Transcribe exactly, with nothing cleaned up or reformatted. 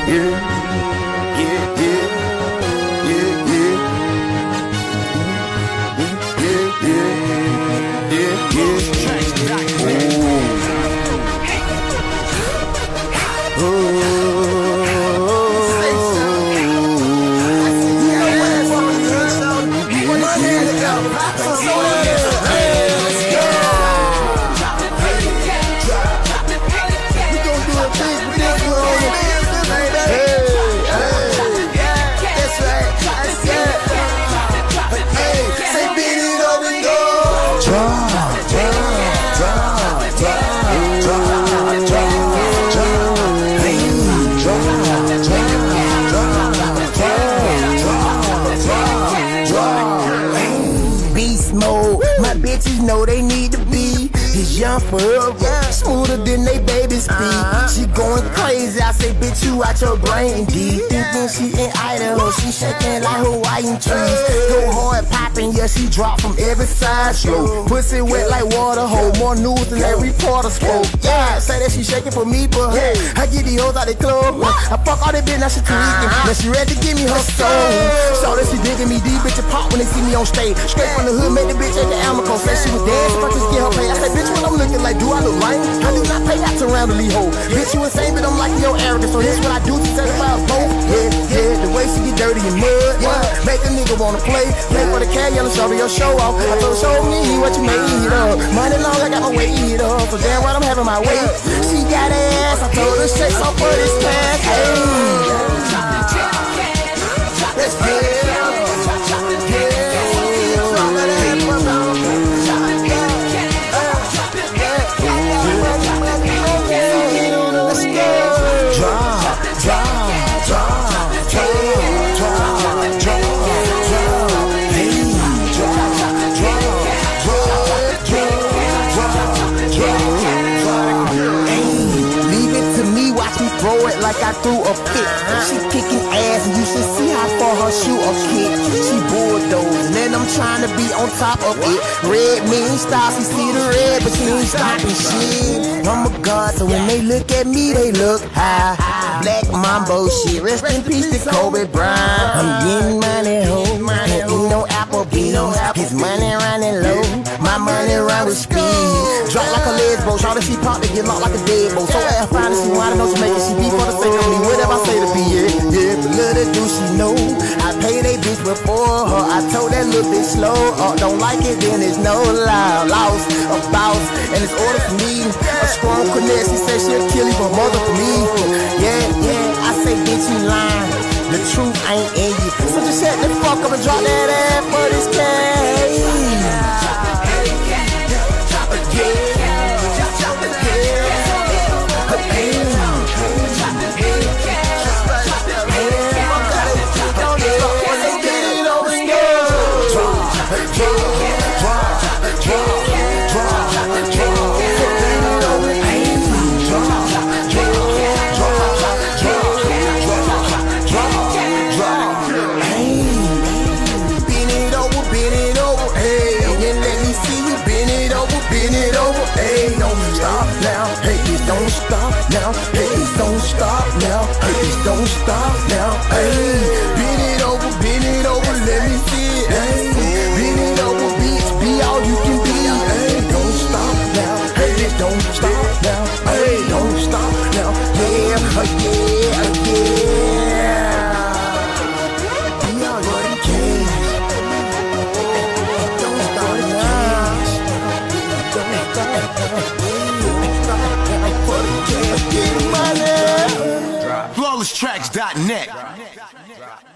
Know they need to be is young forever, smoother than they baby speed. She going crazy, I say, bitch, you out your brain deep. Thinking she in Idaho, she shaking like Hawaiian trees. Go hard popping, yeah, she drop from every side slow. Pussy wet like water hole, more news than every reporter spoke. Yeah, say that she shaking for me, but hey, I get these hoes out the club. I fuck all that bitch, now she tweaking. Now she ready to give me her soul. So that she digging me deep, bitch, pop when they see me on stage. Straight from the hood, make the bitch at the Almaco. Say she was dancing, if I just get her pay. I say, bitch, what I'm looking like, do I look lame? I do not pay out to roundly hoe. Bitch, you insane, but I'm liking your arrogance. So here's what I do to satisfy us both. Yeah, yeah, the way she get dirty in mud. Yeah, make a nigga wanna play. Play for the cat, yellow, show me your show off. I told her, show me what you made up. Money long, I got my weight up. So damn right, I'm having my way. She got ass, I told her, shake some for this cash. Hey, let's get it. Like I threw a fit. She kicking ass and you should see how far her shoe or kick. She bulldozing and I'm trying to be on top of it. Red mean style, she see the red but she ain't stopping shit. I'm a god, so when they look at me they look high. Black Mambo shit, rest in peace to Kobe Bryant. I'm getting money, ho, money, ain't no Applebee's. His money running low, my money run with speed. Drop like a lesbo, shawty she pop to get locked like a dead bow. So ass fine and she wanna know she making she beat for the sake of me. Whatever I say to be, yeah, yeah. The little do she know, I paid they bitch before her. I told that little bitch slow, uh, don't like it then it's no lie. Lost a boss, and it's order for me. A strong connect, she said she'll kill you for mother for me. Yeah, yeah, I say bitch you lying. The truth ain't in you. So just shut the fuck up and drop that ass for this cash. Don't stop now, hey, don't stop now, hey, don't stop now, hey. Bend it over, bend it over, let me see it, hey. Bend it over, bitch, be all you can be, hey. Don't stop now, hey, don't stop now, hey, don't stop now, yeah, yeah, yeah. Be all you can. Don't stop now. Don't stop now. flawless tracks dot net